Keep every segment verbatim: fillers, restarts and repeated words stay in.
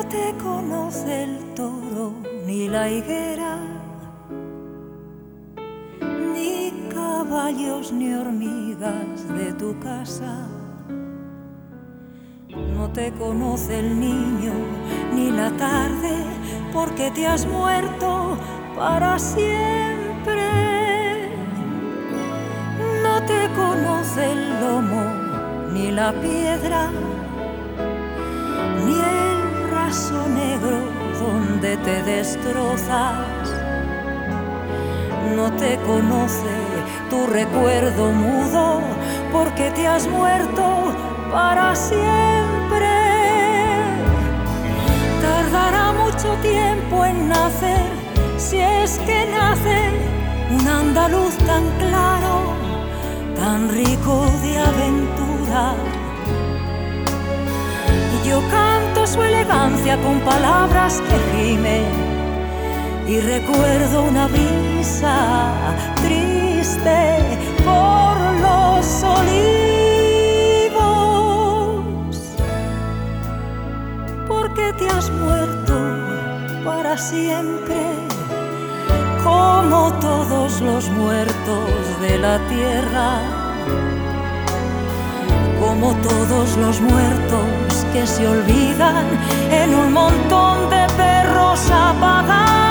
te conoce el toro ni la higuera, ni caballos ni hormigas de tu casa. No te conoce el niño ni la tarde, porque te has muerto para siempre. No te conoce el lomo ni la piedra, ni el raso negro donde te destrozas. No te conoce tu recuerdo mudo, porque te has muerto para siempre. Tardará mucho tiempo en nacer, si es que nace un andaluz tan claro, tan rico de aventura. Y yo canto su elegancia con palabras que gimen, y recuerdo una brisa triste por los olivos, porque te has muerto para siempre, como todos los muertos de la tierra, como todos los muertos que se olvidan en un montón de perros apagados.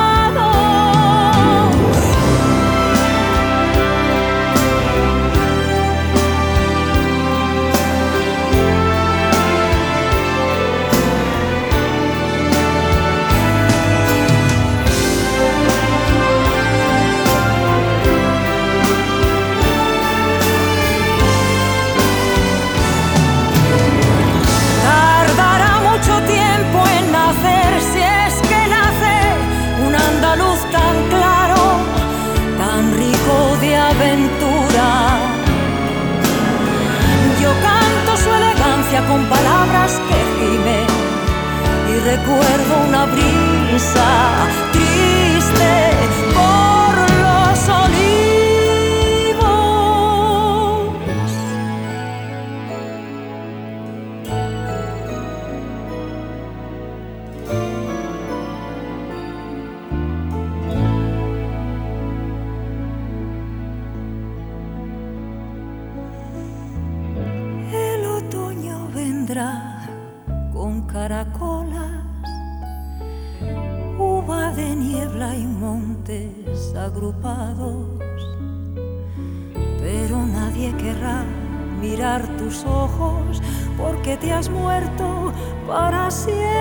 Yo canto su elegancia con palabras que gimen, y recuerdo una brisa triste por los olivos. Con caracolas, uva de niebla y montes agrupados, pero nadie querrá mirar tus ojos, porque te has muerto para siempre.